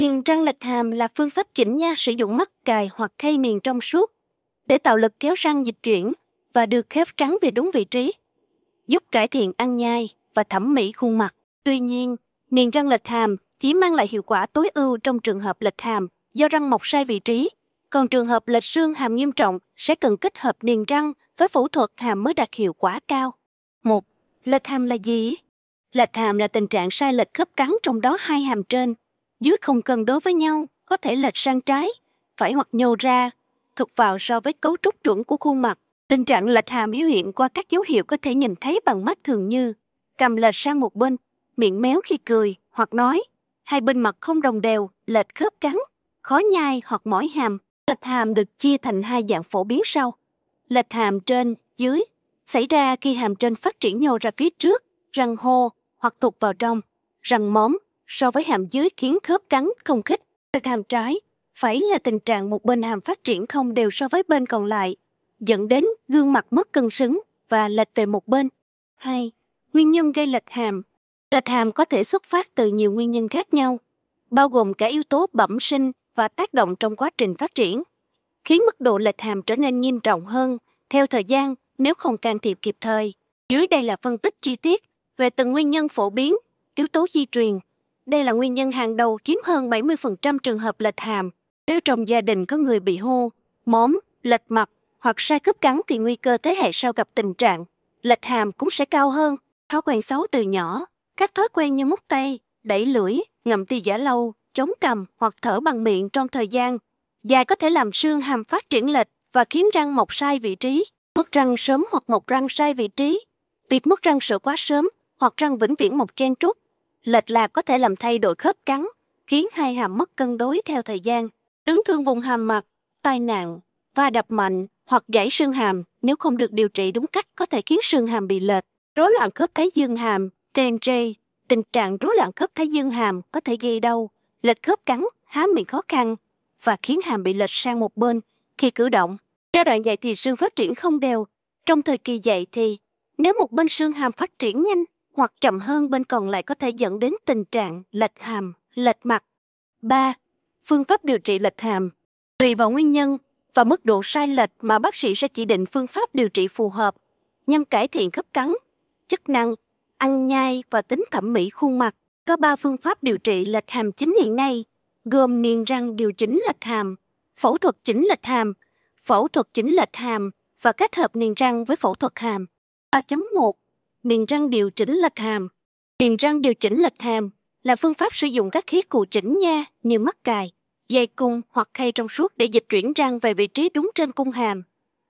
Niềng răng lệch hàm là phương pháp chỉnh nha sử dụng mắc cài hoặc khay niềng trong suốt để tạo lực kéo răng dịch chuyển và đưa khớp trắng về đúng vị trí, giúp cải thiện ăn nhai và thẩm mỹ khuôn mặt. Tuy nhiên, niềng răng lệch hàm chỉ mang lại hiệu quả tối ưu trong trường hợp lệch hàm do răng mọc sai vị trí, còn trường hợp lệch xương hàm nghiêm trọng sẽ cần kết hợp niềng răng với phẫu thuật hàm mới đạt hiệu quả cao. 1. Lệch hàm là gì? Lệch hàm là tình trạng sai lệch khớp cắn trong đó hai hàm trên, dưới không cân đối với nhau, có thể lệch sang trái, phải hoặc nhô ra, thụt vào so với cấu trúc chuẩn của khuôn mặt. Tình trạng lệch hàm biểu hiện qua các dấu hiệu có thể nhìn thấy bằng mắt thường như cằm lệch sang một bên, miệng méo khi cười hoặc nói, hai bên mặt không đồng đều, lệch khớp cắn, khó nhai hoặc mỏi hàm. Lệch hàm được chia thành hai dạng phổ biến sau. Lệch hàm trên, dưới, xảy ra khi hàm trên phát triển nhô ra phía trước, răng hô hoặc thụt vào trong, răng móm so với hàm dưới khiến khớp cắn không khít. Lệch hàm trái, phải là tình trạng một bên hàm phát triển không đều so với bên còn lại, dẫn đến gương mặt mất cân xứng và lệch về một bên. 2. Nguyên nhân gây lệch hàm. Lệch hàm có thể xuất phát từ nhiều nguyên nhân khác nhau, bao gồm cả yếu tố bẩm sinh và tác động trong quá trình phát triển, khiến mức độ lệch hàm trở nên nghiêm trọng hơn theo thời gian nếu không can thiệp kịp thời. Dưới đây là phân tích chi tiết về từng nguyên nhân phổ biến. Yếu tố di truyền. Đây là nguyên nhân hàng đầu chiếm hơn 70% trường hợp lệch hàm. Nếu trong gia đình có người bị hô, móm, lệch mặt hoặc sai khớp cắn thì nguy cơ thế hệ sau gặp tình trạng lệch hàm cũng sẽ cao hơn. Thói quen xấu từ nhỏ. Các thói quen như mút tay, đẩy lưỡi, ngậm ti giả lâu, chống cằm hoặc thở bằng miệng trong thời gian dài có thể làm xương hàm phát triển lệch và khiến răng mọc sai vị trí. Mất răng sớm hoặc mọc răng sai vị trí. Việc mất răng sữa quá sớm hoặc răng vĩnh viễn mọc chen trúc, lệch lạc có thể làm thay đổi khớp cắn, khiến hai hàm mất cân đối theo thời gian. Chấn thương vùng hàm mặt, tai nạn, va đập mạnh hoặc gãy xương hàm nếu không được điều trị đúng cách có thể khiến xương hàm bị lệch. Rối loạn khớp thái dương hàm, TMJ. Tình trạng rối loạn khớp thái dương hàm có thể gây đau, lệch khớp cắn, há miệng khó khăn và khiến hàm bị lệch sang một bên khi cử động. Giai đoạn dậy thì xương phát triển không đều. Trong thời kỳ dậy thì, nếu một bên xương hàm phát triển nhanh hoặc chậm hơn bên còn lại có thể dẫn đến tình trạng lệch hàm, lệch mặt. 3. Phương pháp điều trị lệch hàm. Tùy vào nguyên nhân và mức độ sai lệch mà bác sĩ sẽ chỉ định phương pháp điều trị phù hợp nhằm cải thiện khớp cắn, chức năng, ăn nhai và tính thẩm mỹ khuôn mặt. Có 3 phương pháp điều trị lệch hàm chính hiện nay, gồm niềng răng điều chỉnh lệch hàm, phẫu thuật chỉnh lệch hàm, phẫu thuật chỉnh lệch hàm và kết hợp niềng răng với phẫu thuật hàm. 3.1. Niềng răng điều chỉnh lệch hàm. Niềng răng điều chỉnh lệch hàm là phương pháp sử dụng các khí cụ chỉnh nha như mắc cài, dây cung hoặc khay trong suốt để dịch chuyển răng về vị trí đúng trên cung hàm.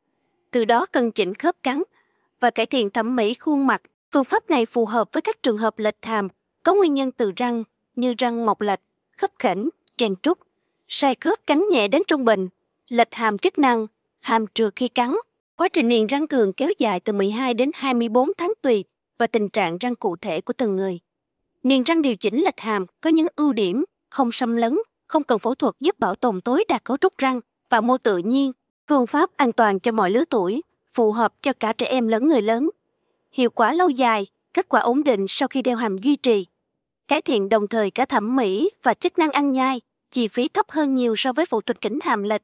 Từ đó cân chỉnh khớp cắn và cải thiện thẩm mỹ khuôn mặt. Phương pháp này phù hợp với các trường hợp lệch hàm có nguyên nhân từ răng như răng mọc lệch, khớp khểnh, chen trúc, sai khớp cắn nhẹ đến trung bình, lệch hàm chức năng, hàm trượt khi cắn. Quá trình niềng răng cường kéo dài từ 12 đến 24 tháng tùy và tình trạng răng cụ thể của từng người. Niềng răng điều chỉnh lệch hàm có những ưu điểm không xâm lấn, không cần phẫu thuật, giúp bảo tồn tối đa cấu trúc răng và mô tự nhiên. Phương pháp an toàn cho mọi lứa tuổi, phù hợp cho cả trẻ em lẫn người lớn. Hiệu quả lâu dài, kết quả ổn định sau khi đeo hàm duy trì. Cải thiện đồng thời cả thẩm mỹ và chức năng ăn nhai, chi phí thấp hơn nhiều so với phẫu thuật chỉnh hàm lệch.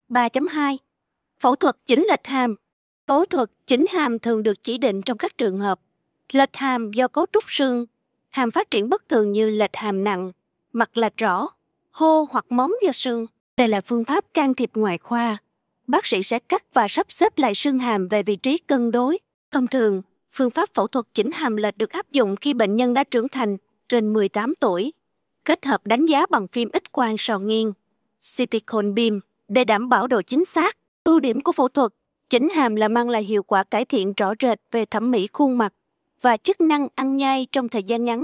3.2. Phẫu thuật chỉnh lệch hàm. Phẫu thuật chỉnh hàm thường được chỉ định trong các trường hợp lệch hàm do cấu trúc xương, hàm phát triển bất thường như lệch hàm nặng, mặt lệch rõ, hô hoặc móm do xương. Đây là phương pháp can thiệp ngoại khoa. Bác sĩ sẽ cắt và sắp xếp lại xương hàm về vị trí cân đối. Thông thường, phương pháp phẫu thuật chỉnh hàm lệch được áp dụng khi bệnh nhân đã trưởng thành, trên 18 tuổi, kết hợp đánh giá bằng phim X-quang sò nghiêng, CT cone beam để đảm bảo độ chính xác. Ưu điểm của phẫu thuật chỉnh hàm là mang lại hiệu quả cải thiện rõ rệt về thẩm mỹ khuôn mặt và chức năng ăn nhai trong thời gian ngắn.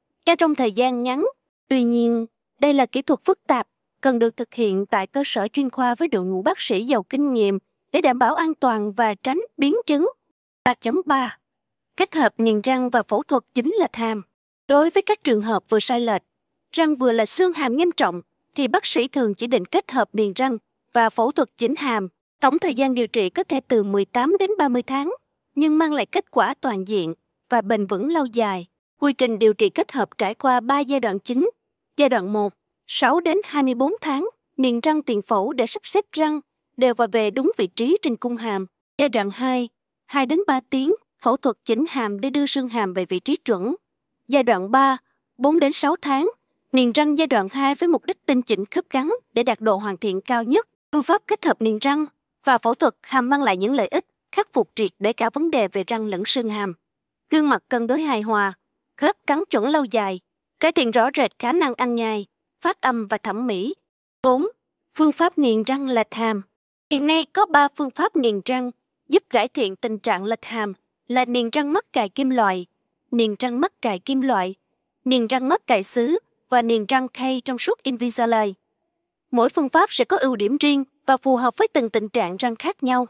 Tuy nhiên, đây là kỹ thuật phức tạp, cần được thực hiện tại cơ sở chuyên khoa với đội ngũ bác sĩ giàu kinh nghiệm để đảm bảo an toàn và tránh biến chứng. 3.3. Kết hợp niềng răng và phẫu thuật chỉnh lệch hàm. Đối với các trường hợp vừa sai lệch, răng vừa là xương hàm nghiêm trọng, thì bác sĩ thường chỉ định kết hợp niềng răng và phẫu thuật chỉnh hàm. Tổng thời gian điều trị có thể từ 18 đến 30 tháng, nhưng mang lại kết quả toàn diện và bền vững lâu dài. Quy trình điều trị kết hợp trải qua 3 giai đoạn chính. Giai đoạn 1, 6 đến 24 tháng, niềng răng tiền phẫu để sắp xếp răng đều và về đúng vị trí trên cung hàm. Giai đoạn 2, 2 đến 3 tiếng, phẫu thuật chỉnh hàm để đưa xương hàm về vị trí chuẩn. Giai đoạn 3, 4 đến 6 tháng, niềng răng giai đoạn 2 với mục đích tinh chỉnh khớp cắn để đạt độ hoàn thiện cao nhất. Phương pháp kết hợp niềng răng và phẫu thuật hàm mang lại những lợi ích, khắc phục triệt để cả vấn đề về răng lẫn xương hàm. Gương mặt cân đối hài hòa, khớp cắn chuẩn lâu dài, cải thiện rõ rệt khả năng ăn nhai, phát âm và thẩm mỹ. 4. Phương pháp niềng răng lệch hàm. Hiện nay có 3 phương pháp niềng răng giúp cải thiện tình trạng lệch hàm là niềng răng mắc cài kim loại, niềng răng mắc cài kim loại, niềng răng mắc cài sứ và niềng răng khay trong suốt Invisalign. Mỗi phương pháp sẽ có ưu điểm riêng và phù hợp với từng tình trạng răng khác nhau.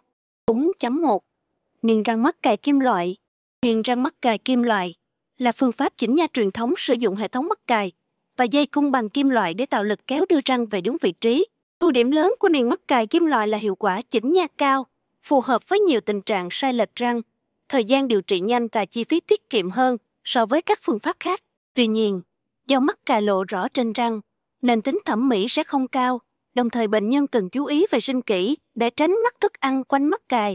4.1. Niềng răng mắc cài kim loại. Niềng răng mắc cài kim loại là phương pháp chỉnh nha truyền thống sử dụng hệ thống mắc cài và dây cung bằng kim loại để tạo lực kéo đưa răng về đúng vị trí. Ưu điểm lớn của niềng mắc cài kim loại là hiệu quả chỉnh nha cao, phù hợp với nhiều tình trạng sai lệch răng, thời gian điều trị nhanh và chi phí tiết kiệm hơn so với các phương pháp khác. Tuy nhiên, do mắc cài lộ rõ trên răng, nên tính thẩm mỹ sẽ không cao, đồng thời bệnh nhân cần chú ý vệ sinh kỹ để tránh mắc thức ăn quanh mắc cài.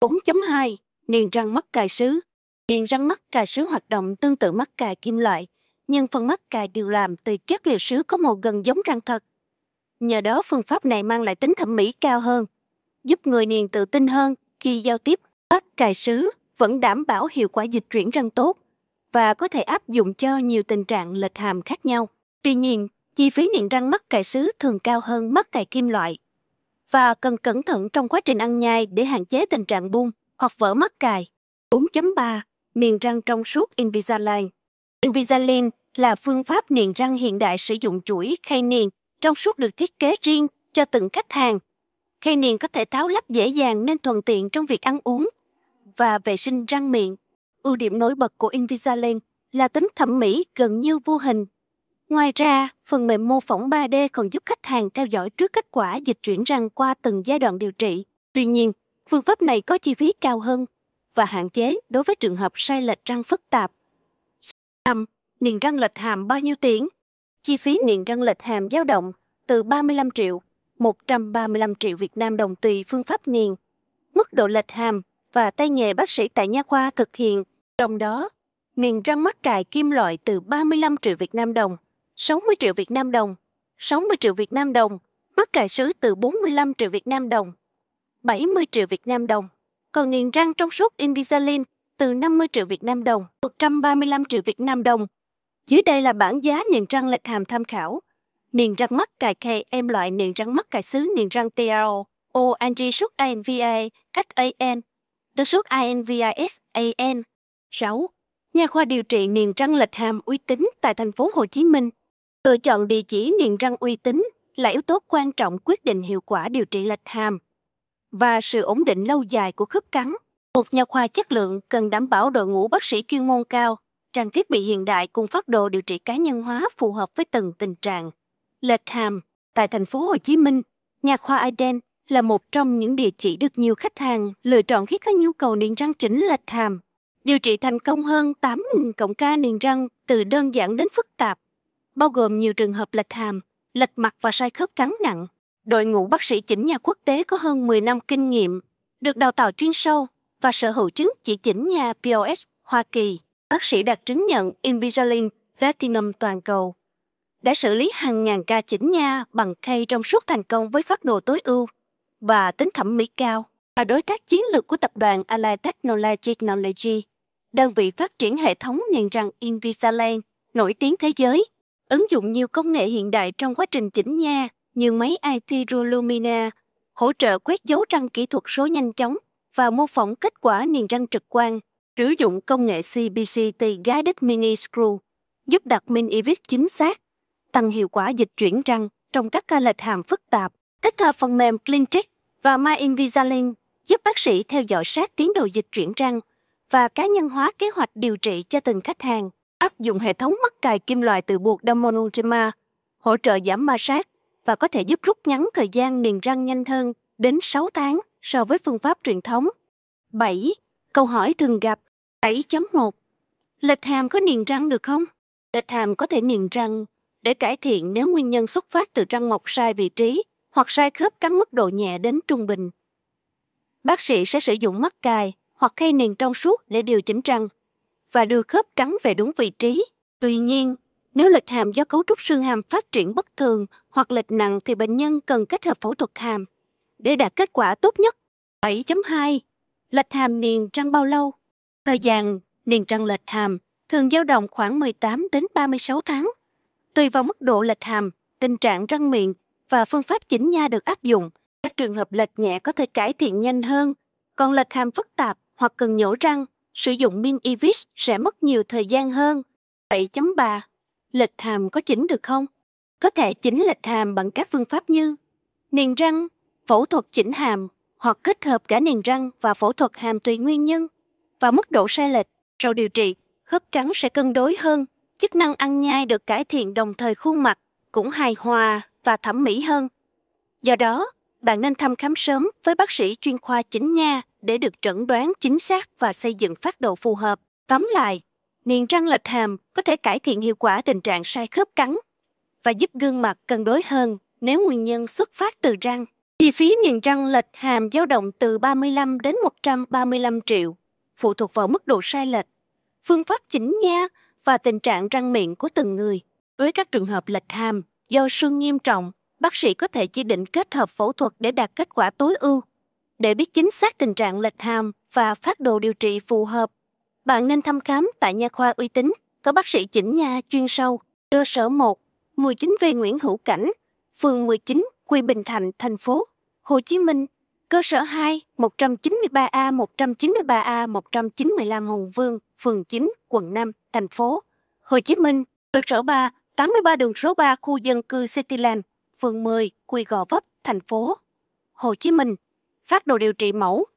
4.2. Niềng răng mắc cài sứ. Niềng răng mắc cài sứ hoạt động tương tự mắc cài kim loại, nhưng phần mắc cài được làm từ chất liệu sứ có màu gần giống răng thật. Nhờ đó phương pháp này mang lại tính thẩm mỹ cao hơn, giúp người niềng tự tin hơn khi giao tiếp. Mắc cài sứ vẫn đảm bảo hiệu quả dịch chuyển răng tốt và có thể áp dụng cho nhiều tình trạng lệch hàm khác nhau. Tuy nhiên, chi phí niềng răng mắc cài sứ thường cao hơn mắc cài kim loại và cần cẩn thận trong quá trình ăn nhai để hạn chế tình trạng bung hoặc vỡ mắc cài. 4.3. Niềng răng trong suốt Invisalign. Invisalign là phương pháp niềng răng hiện đại sử dụng chuỗi khay niềng trong suốt được thiết kế riêng cho từng khách hàng. Khay niềng có thể tháo lắp dễ dàng nên thuận tiện trong việc ăn uống và vệ sinh răng miệng. Ưu điểm nổi bật của Invisalign là tính thẩm mỹ gần như vô hình. Ngoài ra, phần mềm mô phỏng 3D còn giúp khách hàng theo dõi trước kết quả dịch chuyển răng qua từng giai đoạn điều trị. Tuy nhiên, phương pháp này có chi phí cao hơn và hạn chế đối với trường hợp sai lệch răng phức tạp. 5. Niềng răng lệch hàm bao nhiêu tiền? Chi phí niềng răng lệch hàm dao động từ 35 triệu, 135 triệu Việt Nam đồng tùy phương pháp niềng, mức độ lệch hàm và tay nghề bác sĩ tại nha khoa thực hiện. Trong đó, niềng răng mắc cài kim loại từ 35 triệu Việt Nam đồng, 60 triệu Việt Nam đồng, 60 triệu Việt Nam đồng, mắc cài sứ từ 45 triệu Việt Nam đồng, 70 triệu Việt Nam đồng. Còn niềng răng trong suốt Invisalign từ 50 triệu Việt Nam đồng, 135 triệu Việt Nam đồng. Dưới đây là bảng giá niềng răng lệch hàm tham khảo. Niềng răng mắc cài KM loại niềng răng mắc cài sứ niềng răng TRO, ONG suốt INVA, HAN, từ suốt INVISAN. 6. Nha khoa điều trị niềng răng lệch hàm uy tín tại thành phố Hồ Chí Minh. Lựa chọn địa chỉ niềng răng uy tín là yếu tố quan trọng quyết định hiệu quả điều trị lệch hàm và sự ổn định lâu dài của khớp cắn. Một nha khoa chất lượng cần đảm bảo đội ngũ bác sĩ chuyên môn cao, trang thiết bị hiện đại cùng phác đồ điều trị cá nhân hóa phù hợp với từng tình trạng lệch hàm. Tại thành phố Hồ Chí Minh, nha khoa Iden là một trong những địa chỉ được nhiều khách hàng lựa chọn khi có nhu cầu niềng răng chỉnh lệch hàm. Điều trị thành công hơn 8.000 cộng ca niềng răng từ đơn giản đến phức tạp, bao gồm nhiều trường hợp lệch hàm, lệch mặt và sai khớp cắn nặng. Đội ngũ bác sĩ chỉnh nha quốc tế có hơn 10 năm kinh nghiệm, được đào tạo chuyên sâu và sở hữu chứng chỉ chỉnh nha POS Hoa Kỳ. Bác sĩ đạt chứng nhận Invisalign Platinum toàn cầu. Đã xử lý hàng ngàn ca chỉnh nha bằng khay trong suốt thành công với phác đồ tối ưu và tính thẩm mỹ cao. Là đối tác chiến lược của tập đoàn Align Technology, đơn vị phát triển hệ thống niềng răng Invisalign nổi tiếng thế giới, ứng dụng nhiều công nghệ hiện đại trong quá trình chỉnh nha như máy IT Lumina, hỗ trợ quét dấu răng kỹ thuật số nhanh chóng và mô phỏng kết quả niềng răng trực quan. Sử dụng công nghệ CBCT Guided Mini Screw, giúp đặt mini vis chính xác, tăng hiệu quả dịch chuyển răng trong các ca lệch hàm phức tạp. Tích hợp phần mềm CleanTrick và My Invisalign giúp bác sĩ theo dõi sát tiến độ dịch chuyển răng và cá nhân hóa kế hoạch điều trị cho từng khách hàng. Áp dụng hệ thống mắc cài kim loại từ buộc Damonultima, hỗ trợ giảm ma sát và có thể giúp rút ngắn thời gian niềng răng nhanh hơn đến 6 tháng so với phương pháp truyền thống. 7. Câu hỏi thường gặp. 7.1. Lệch hàm có niềng răng được không? Lệch hàm có thể niềng răng để cải thiện nếu nguyên nhân xuất phát từ răng mọc sai vị trí hoặc sai khớp cắn mức độ nhẹ đến trung bình. Bác sĩ sẽ sử dụng mắc cài hoặc khay niền trong suốt để điều chỉnh răng và đưa khớp cắn về đúng vị trí. Tuy nhiên, nếu lệch hàm do cấu trúc xương hàm phát triển bất thường hoặc lệch nặng thì bệnh nhân cần kết hợp phẫu thuật hàm để đạt kết quả tốt nhất. 7.2. Lệch hàm niền răng bao lâu? Thời gian niền răng lệch hàm thường dao động khoảng 18 đến 36 tháng. Tùy vào mức độ lệch hàm, tình trạng răng miệng và phương pháp chỉnh nha được áp dụng, các trường hợp lệch nhẹ có thể cải thiện nhanh hơn, còn lệch hàm phức tạp hoặc cần nhổ răng, sử dụng min Evis sẽ mất nhiều thời gian hơn. 7.3. Lệch hàm có chỉnh được không? Có thể chỉnh lệch hàm bằng các phương pháp như niền răng, phẫu thuật chỉnh hàm hoặc kết hợp cả niền răng và phẫu thuật hàm tùy nguyên nhân và mức độ sai lệch. Sau điều trị, khớp cắn sẽ cân đối hơn, chức năng ăn nhai được cải thiện đồng thời khuôn mặt cũng hài hòa và thẩm mỹ hơn. Do đó, bạn nên thăm khám sớm với bác sĩ chuyên khoa chỉnh nha để được chẩn đoán chính xác và xây dựng phác đồ phù hợp. Tóm lại, niền răng lệch hàm có thể cải thiện hiệu quả tình trạng sai khớp cắn và giúp gương mặt cân đối hơn nếu nguyên nhân xuất phát từ răng. Chi phí niềng răng lệch hàm dao động từ 35 đến 135 triệu, phụ thuộc vào mức độ sai lệch, phương pháp chỉnh nha và tình trạng răng miệng của từng người. Với các trường hợp lệch hàm do sưng nghiêm trọng, bác sĩ có thể chỉ định kết hợp phẫu thuật để đạt kết quả tối ưu. Để biết chính xác tình trạng lệch hàm và phác đồ điều trị phù hợp, bạn nên thăm khám tại nha khoa uy tín, có bác sĩ chỉnh nha chuyên sâu. Cơ sở 1, 19V Nguyễn Hữu Cảnh, phường 19, quận Bình Thạnh, thành phố Hồ Chí Minh. Cơ sở 2, 193A, 193A, 195 Hùng Vương, phường 9, quận 5, thành phố Hồ Chí Minh. Cơ sở 3, 83 đường số 3 khu dân cư Cityland, phường 10, quận Gò Vấp, thành phố Hồ Chí Minh. Phác đồ điều trị mẫu